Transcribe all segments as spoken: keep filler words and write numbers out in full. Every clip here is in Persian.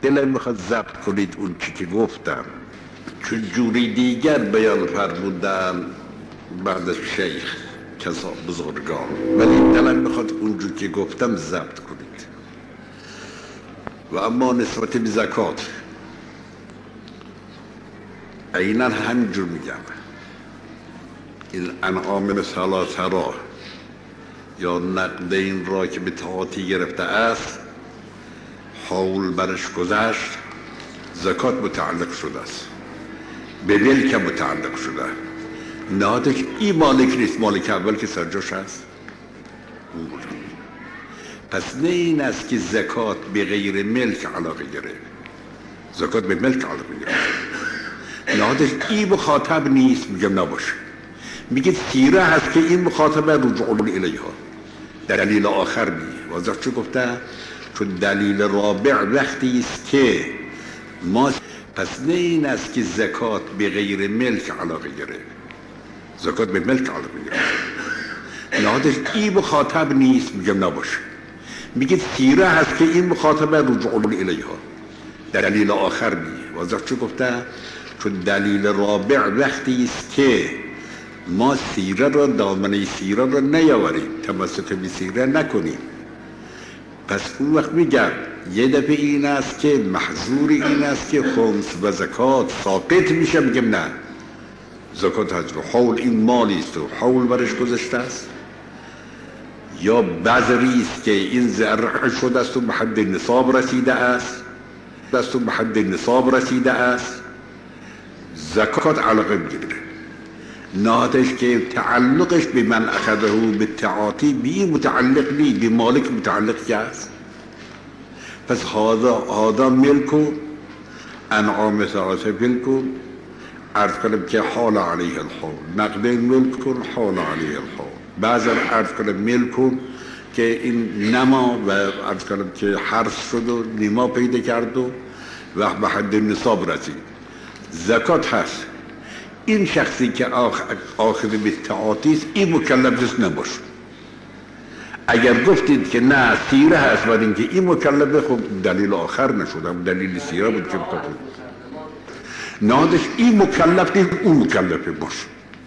دلم میخواد ضبط کنید اون چی که گفتم، چون جوری دیگر بیان فرمودن بعد از شیخ کسا بزرگان، ولی دلم میخواد اونجور که گفتم ضبط کنید. و اما نسبت به زکات عیناً همینجور میگم، این انعام ثلاثه را یا نقدین را که به طاعتی گرفته است، حول برش گذشت، زکات متعلق شده است، به ملک متعلق شده. نهادش این مالک نیست، مالک اول که سرجاش هست. پس نه این است که زکات به غیر ملک علاقه گرفت، زکات به ملک علاقه گرفت. نهادش این مخاطب نیست، میگم نباشه، میگه سیره هست که این مخاطبه رجوع الیها. دلیل آخر میگه واضح چه گفته؟ چون دلیل رابع وقتی است که ما، پس نه این است که زکات به غیر ملک علاقه گرفت، زکات به ملک علاقه گرفت. نهادش این مخاطب نیست، میگم نباشه، میگه سیره هست که این مخاطبه رجوع الیها. دلیل آخر میگه واضح چه گفته؟ چون دلیل رابع وقتی است که ما سیره را، دامنه سیره را نیاوریم، تمسک به سیره نکنیم، پس اون وقت میگم یه دفعه این است که محظور این است که خمس و زکات ساقط میشه، میگم نه، زکات هست حول این مالی است و حول برش گذشته است، یا بذری است که این زرع شده است و به حد نصاب رسیده است است و به حد نصاب رسیده است، زکات علاقه میگیره. نهادش که تعلقش به من اخذه به تعاطی بی متعلق نی، به مالک متعلق که است. پس هذا هذا ملکو انعام ثلاثه ملکو، عرض کنم که حال علیه الحول، نقدین ملکون حال علیه الحول، بعضا عرض کنم ملکون که این نما و عرض کنم که حرس شد و نما پیدا کرد و وقت به حد نصاب رسید، زکات هست. این شخصی که آخذ به تعاطی است این مکلف نباشه. اگر گفتید که نه سیره هست بعد اینکه این مکلفه، خب دلیل آخر نشد، دلیل سیره بود که بکنید. نادش این مکلف نیست، اون مکلفه باشه.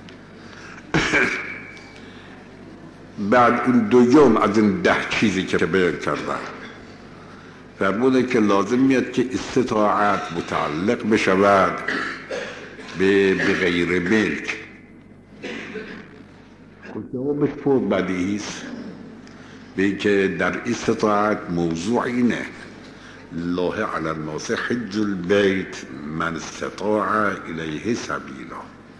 بعد این دوم از این ده چیزی که بیان کردن فرموده که لازم میاد که استطاعت متعلق بشود به غیر ملک. خب جوابش فوق بدیهی است، به اینکه در استطاعت موضوع اینه الله علی الناس حج البیت من استطاع الیه سبیلا.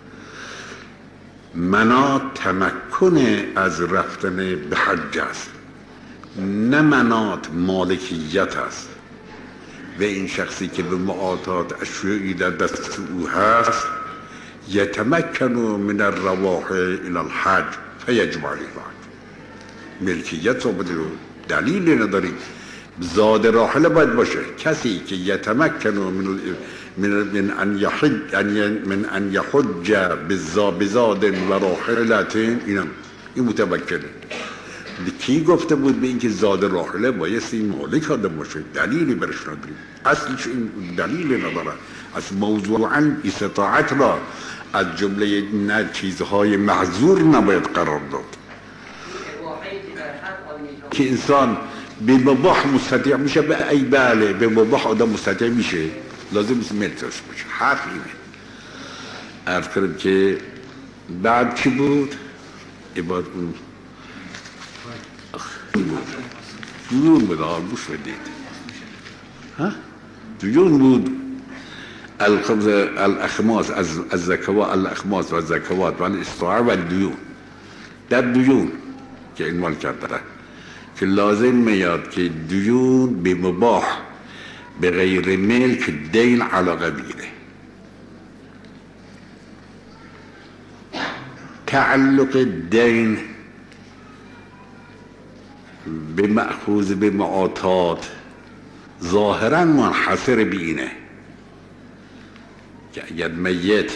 منا تمکن از رفتن به حج است، نه منات مالکیت است. و این شخصی که به معاطات اشیایی در دست او هست یتمکن من الرواح الى الحج فیجب علیه الحج. ملکیت ثابت رو دلیل نداری، زاد راحله باید باشه. کسی که یتمکن من من من ان یحج من ان یحج بزاد و راحلت، اینم این متمکنه. کی گفته بود به اینکه زاد راحله بایستی مالک آدم باشه؟ دلیلی برش نداریم، اصلش این دلیل نداره. از موضوعاً استطاعت را از جمله نه چیزهای محظور نباید قرار داد که انسان به مباح مستطیع میشه. به ای بله به مباح آدم مستطیع میشه، لازم نیست ملک داشته باشه. حرف اینه. عرض کردم که بعد چی بود؟ عباد اون دیون بود، آلبوش بدید ها؟ دیون بود الخمس الاخماس از الزکوات، الاخماس و الزکوات و الاستطاعه و دیون. در دیون که اینوال کرده که لازم میاد که دیون به مباح به غیر ملک دین علاقه بگیره. تعلق دین به مأخوذ به معاطات ظاهرا منحصر به اینه که اگر میت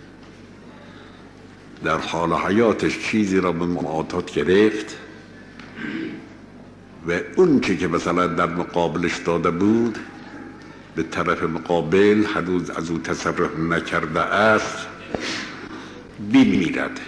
در حال حیاتش چیزی را به معاطات گرفت و اون چی که مثلا در مقابلش داده بود به طرف مقابل هنوز از او تصرف نکرده است بمیرد.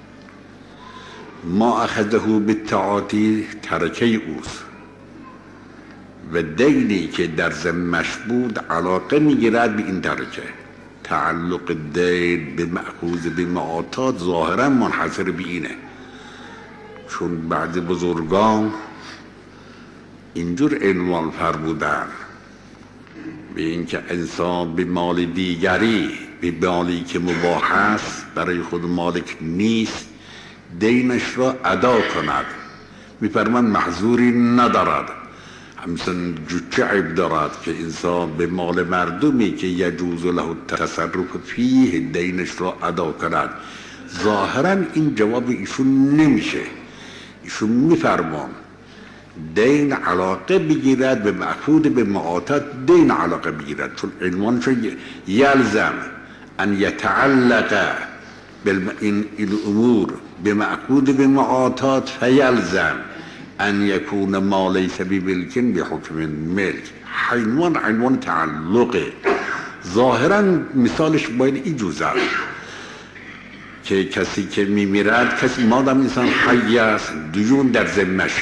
ما اخذه بالتعاطی ترکه اوست و دینی که در ذمش بود علاقه میگیرد به این ترکه. تعلق دین به مأخوذ به معاطات ظاهرا منحصر به اینه، چون بعض بزرگان اینجور عنوان فرمودن به اینکه انسان به مال دیگری، به مالی که مباح است برای خود مالک نیست، دینش را ادا کند. میفرمان محظوری ندارد، همچنین جوچه عیب دارد که انسان به مال مردمی که یجوز له تصرف فیه دینش را ادا کند. ظاهرا این جواب ایشون نمیشه. ایشون میفرمان دین علاقه بگیرد به مأخوذ به معاطات، دین علاقه بگیرد، چون عنوانش یلزم ان یتعلق این الامور به مأخوذ به معاطات فیلزم ان یکون ما لیس بملک به حکم ملک. عنوان عنوان تعلقه. ظاهرا مثالش باید ایجوز است که کسی که میمیرد، کسی مادام انسان حی است دیون در ذمش،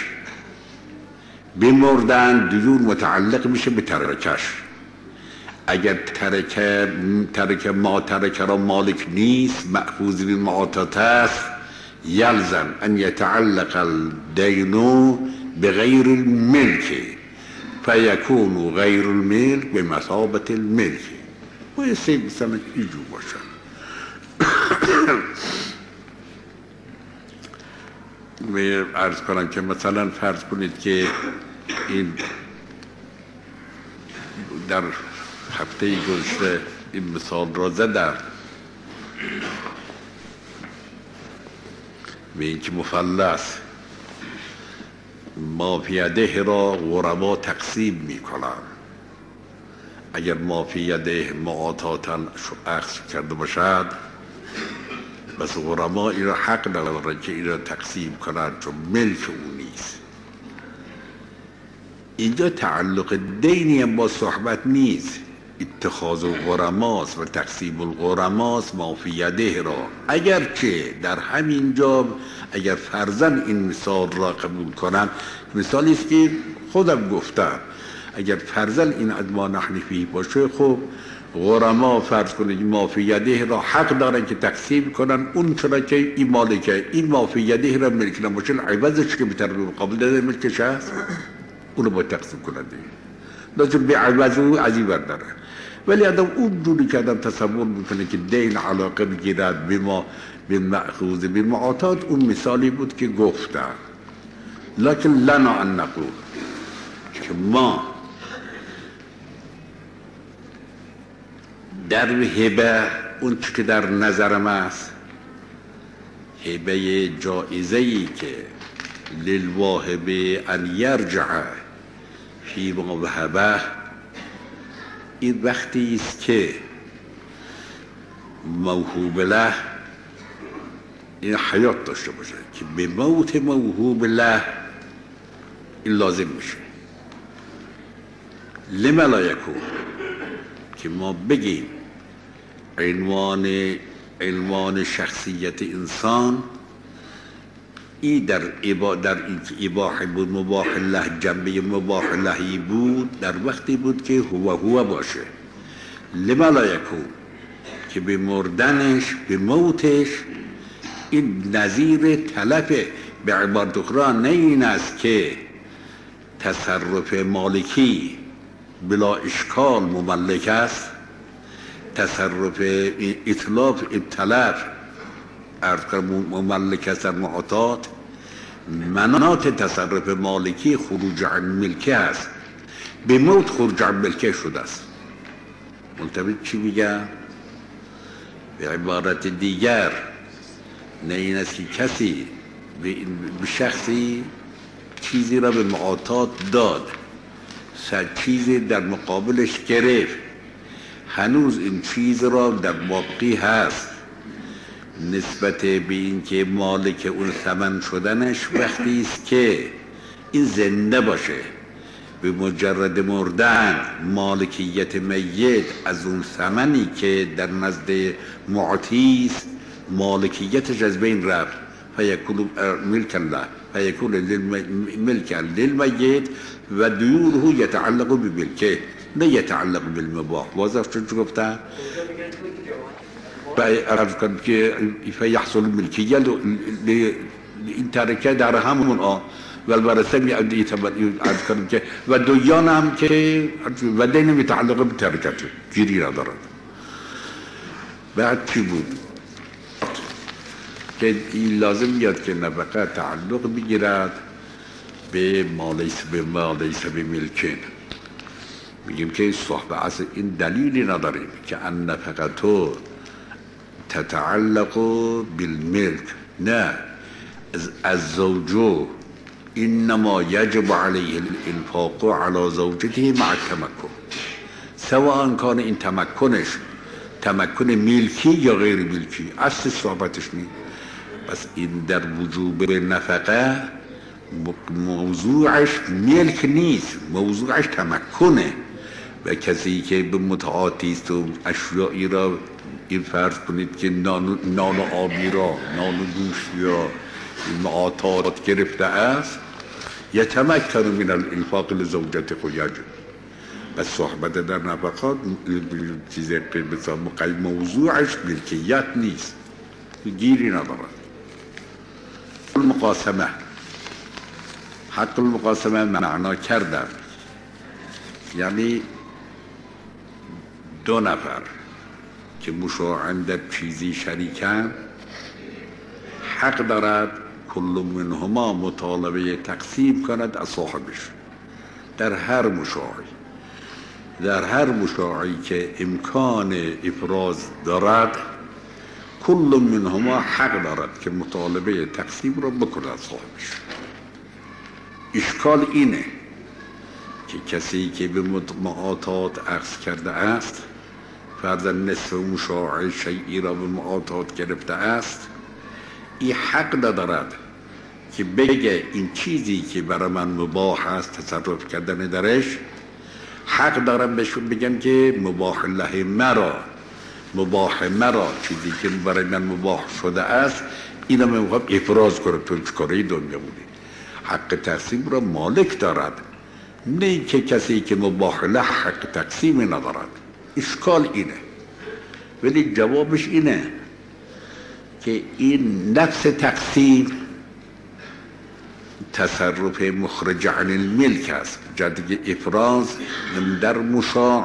بمردن دیون متعلق میشه به ترکش. اگر ترکه ترکه ما ترکه را مالک نیست، مأخوذ به معاطات است، یلزم ان یتعلق الدین بغیر الملک فیکون غیر الملک به مثابة الملک. و یه سه مثلا ایجو باشن. و عرض کنم که مثلا فرض کنید که این در هفته گذشته این مثال را زدم به اینکه مفلس مافیده را غربا تقسیم می کنند. اگر مافیده معاطاتا اخذ کرده باشد، بس غربا این را حق ندارند که این را تقسیم کنند، چون ملک او نیست. اینجا تعلق دینی با صحبت نیست، اتخاذ الغرماست و تقسیم الغرماست مافیده را. اگر که در همین جا اگر فرضاً این مثال را قبول کنم، مثالی است که خودم گفتم، اگر فرضاً این ادما نحنفی باشه، خب غرما فرض کنید مافیده را حق دارن که تقسیم کنن، اون چرا که این مالکه، این مافیده را ملک نباشه، عوضش که به طرف مقابل داده ملکش هست، اونو باید تقسیم کننده لازم به عوض او عزی برداره. ولی آدم اون جوری که آدم تصور میکنه که دین علاقه بگیرد به ما به مأخوذ به معاطات، اون مثالی بود که گفتم. لکن لنا ان نقول که ما در هبه اون چی که در نظرم است، هبه جائزه‌ای که للواهب ان یرجع فی ما وهبه، این وقتی است که موهوب له این حیات داشته باشه، که به موت موهوب له این لازم میشه. لما لا یکون، که ما بگیم عنوان عنوان شخصیت انسان ای در ابا در این که اباحه بود، مباح له، جنبه مباح لهی بود، در وقتی بود که هو هو باشه. لما لا یکون، که به مردنش به موتش این نظیر تلفه. به عبارت اخرى نه این است که تصرف مالکی بلا اشکال مملک است، تصرف اطلاف ابتلاف عرض کنم مملک است در معاطات. مناط تصرف مالکی خروج عن ملکه است، به موت خروج عن ملکه شده است. منتبه چی میگم؟ به عبارت دیگر نه این است که کسی به شخصی چیزی را به معاطات داد، صد چیزی در مقابلش گرفت، هنوز این چیز را در باقی هست، نسبت به این که مالک اون ثمن شدنش وقتی است که این زنده باشه، به مجرد مردن مالکیت میت از اون ثمنی که در نزد معطی است مالکیتش از بین رفت، فیکون ملک الله فیکون ملک للمیت و دیوره یتعلق بملکه نه یتعلق بالمباح. واضح شد چه گفتم؟ عرض کنم که فیحصل ملکیه این ترکه در همون آن والورثه عرض کنم که و دیان هم که و دین متعلق به ترکته گیری ندارد. بعد چی بود؟ که این لازم بیاد که نفقه تعلق بگیرد به مالیس به مالیس به ملکین. میگیم که صحبه از این دلیلی نداریم که ان نفقتو تتعلق بالملک، نه از زوجو انما یجب علیه الانفاق علی زوجته مع التمکن، سواء کان این تمکنش تمکن ملکی یا غیر ملکی اصل صحبتش نیست. پس این در وجوب نفقه موضوعش ملک نیست، موضوعش تمکنه. و کسی که به متعاطی است و اشیایی را این فرض کنید که نان, نان و آبی را نان و گوشتی را معاطات گرفته است یتمکن من الانفاق لزوجته خود. و صحبت در نفقات چیز مقیم موضوعش ملکیت نیست، گیری ندارد. المقاسمه، حق المقاسمه معنا کردن یعنی دو نفر که مشاعن در چیزی شریکن حق دارد کل منهما مطالبه تقسیم کند از صاحبش. در هر مشاعی در هر مشاعی که امکان افراز دارد کل منهما حق دارد که مطالبه تقسیم را بکند از صاحبش. اشکال اینه که کسی که به معاطات عکس کرده است فرضاً نصف مشاع شیئی را به معاطات گرفته است، این حق ندارد که بگه این چیزی که برای من مباح است تصرف کردن درش، حق دارم بهشون بگم که مباح له مرا، مباح مرا چیزی که برای من مباح شده است اینا من میخوام افراز کنم. تو چکاره دنیا بودی حق تقسیم را مالک دارد، نه که کسی که مباح له حق تقسیم ندارد. اشکال اینه، ولی جوابش اینه که این نفس تقسیم تصرف مخرج عن الملک است. جدی افراز در مشاع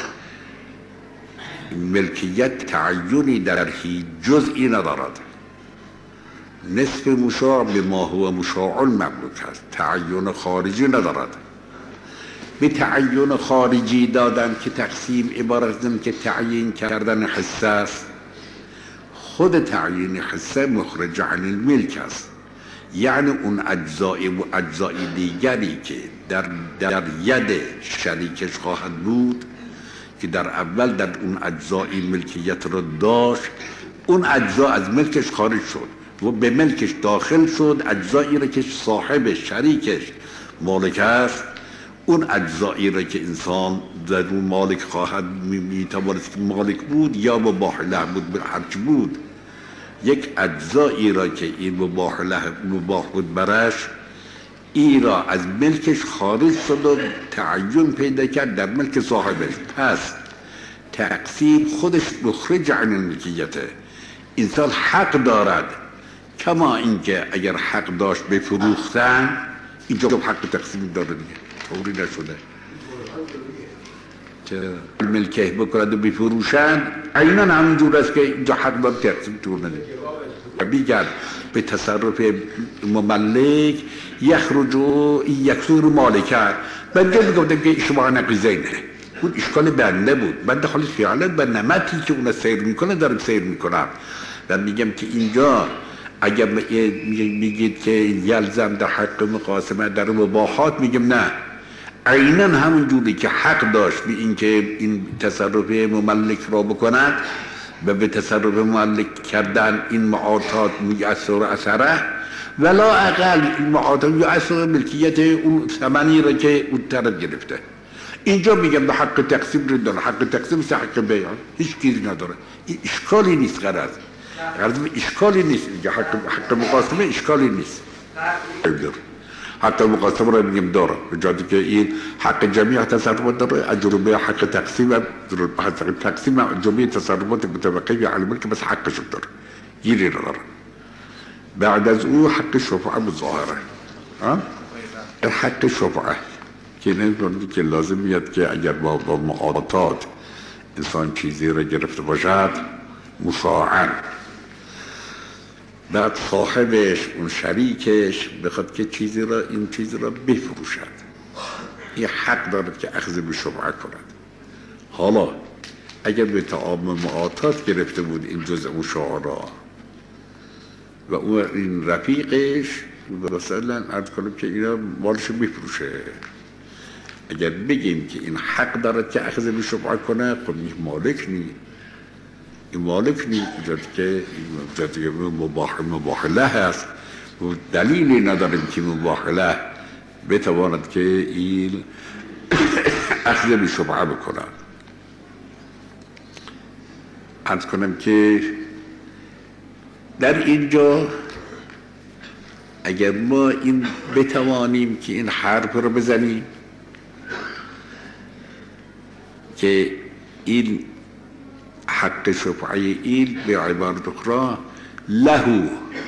ملکیت تعیینی در هیچ جزئی ندارد. نصف مشاع به ما هو مشاع مملوک است، تعیین خارجی ندارد. به تعیین خارجی دادن که تقسیم عبارت از که تعیین کردن حصه است. خود تعیین حصه مخرج عن الملک است، یعنی اون اجزای و اجزای دیگری که در در ید شریکش خواهد بود که در اول در اون اجزای ملکیت رو داشت، اون اجزا از ملکش خارج شد و به ملکش داخل شد. اجزایی را که صاحب شریکش مالک است، اون اجزایی را که انسان در اون مالک خواهد میتواند که مالک بود یا مباح له بود به هرچ بود، یک اجزایی را که این مباح له مباح بود برش، این را از ملکش خارج شد و تعین پیدا کرد در ملک صاحبش. پس تقسیم خودش مخرج عن الملکیته. انسان حق دارد، کما اینکه اگر حق داشت بفروختن اینجا حق تقسیم داره دیگه، طوری نشده که ملکه بکند و بفروشن عینا همینجور است که اینجا حق دار تقسیم طور نده. بیگر به تصرف مملک یخرج و یکسور مالکت. بنده میگفتم که شما نقیزینه اون اشکال بنده بود، بنده خالی فعلا به نمتی که اون سیر میکنه دارم سیر میکنم و میگم که اینجا اگر میگید که یلزم در حق مقاسمه در مباحات، میگم نه، عینا همون جوری که حق داشت به این که این تصرف مملک را بکند و به تصرف مملک کردن این معاطات میأثر و اثره، ولا اقل این معاطف یا اصل ملکیت اون ثمنی را که اون طرف گرفته. اینجا میگم به حق تقسیم رو داره، حق تقسیم مثل حق بیع هیچ چیزی نداره. این اشکالی نیست، غرض غرض اشکالی نیست. اینجا حق حق مقاسمه اشکالی نیست. حق مقاسمه رو میگم داره، به جایی که این حق جمعی تصرفات داره، اجربه حق تقسیم حق تقسیم اجربه تصرفات متوقفه علی الملک بس حقش داره، گیری داره. بعد از او حق شفعه مظاهره. ها؟ حق شفعه که نمیدونی که لازم میاد که اگر با, با معاطات انسان چیزی را گرفته باشد مشاعر، بعد صاحبش اون شریکش بخواد که چیزی را این چیزی را بفروشد، این حق دارد که اخذ به شفعه کند. حالا اگر به تعامل معاطات گرفته بود این جزء مشاعره و اون این رفیقش مثلا عرض کنم که اینا مالش بفروشه، اگر بگیم که این حق دارد که اخذ به شفعه کنه، خب این مالک نی این مالک نی جد که جد که مباح مباحله هست و دلیلی نداریم که مباحله بتواند که این اخذ به شفعه بکنه. عرض کنم که در اینجا اگر ما این بتوانیم که این حرف رو بزنیم که این حق شفعه این به عبارت اخرى له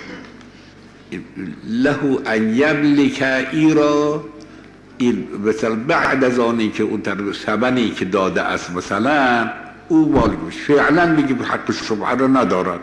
له ان یملک ایرا، این مثلا بعد از آنی که اون طرف ثمنی که داده است مثلا او مالک فعلا میگه حق شفعه رو ندارد.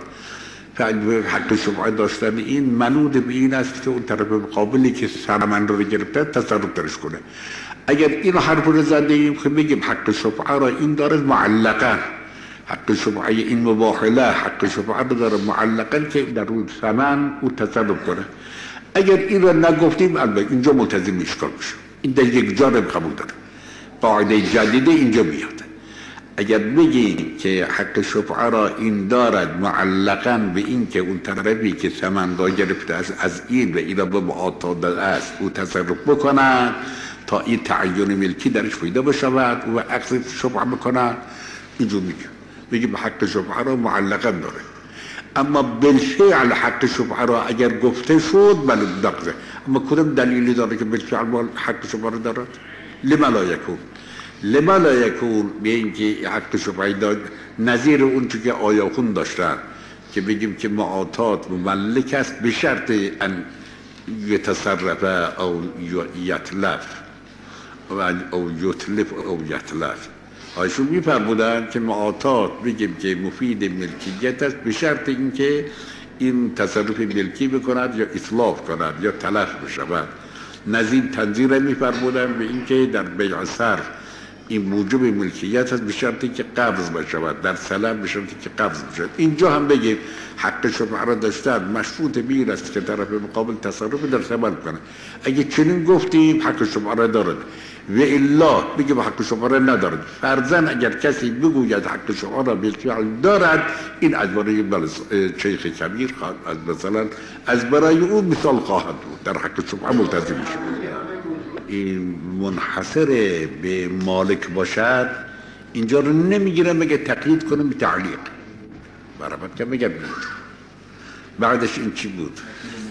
حق شفعه داشتن این منوط به این است که اون طرف مقابلی که ثمن رو گرفته تصرف درش کنه. اگر این حرف رو زدیم که بگیم حق شفعه را این داره معلقا، حق شفعه این مباحله حق شفعه رو داره معلقا که در روی ثمن او تصرف کنه. اگر این را نگفتیم البته اینجا ملتزم اشکال میشه، این در یک جانب قبول داره، قاعده جدیده اینجا میاد. اگر بگیم که حق شفعه را این دارد معلقاً به این که اون طرفی که ثمن را گرفته است از این و این را به معاطات داده است او تصرف بکنند تا این تعین ملکی درش پیدا بشود و اخذ شفعه بکنند. اینجا میگه میگه حق شفعه را معلقاً داره، اما بالفعل حق شفعه را اگر گفته شد بله دقیقه، اما کدام دلیلی داره که بالفعل حق شفعه را دارد؟ لما لا یکون لما لا یکون به اینکه حق شفعه داد نظیر اون چی که آیاخون داشتن که بگیم که معاطات مملک است به شرط ان یتصرف او یتلف او یتلف او یتلف. آیشون میفرمودن که معاطات بگیم که مفید ملکیت است به شرط اینکه این تصرف ملکی بکند یا اطلاف کند یا تلف بشود. نظیر تنظیر میفرمودن به اینکه در بیع صرف این موجب ملکیت است به شرطی که قبض بشود، در سلم به شرطی که قبض بشود. اینجا هم بگیم حق شفعه را داشتن مشروط بیر است که طرف مقابل تصرف در ثمن کنه. اگه چنین گفتیم حق شفعه را دارد و الا بگیم حق شفعه را ندارد. فرضاً اگر کسی بگوید حق شفعه را بالفعل دارد، این از برای شیخ کبیر خواهد از مثلا از برای او مثال خواهد بود در حق شفعه ملتزم میشه. این منحصر به مالک باشد اینجا رو نمیگیره مگه تقیید کنه به تعلیق برابر که میگه بعدش این چی بود؟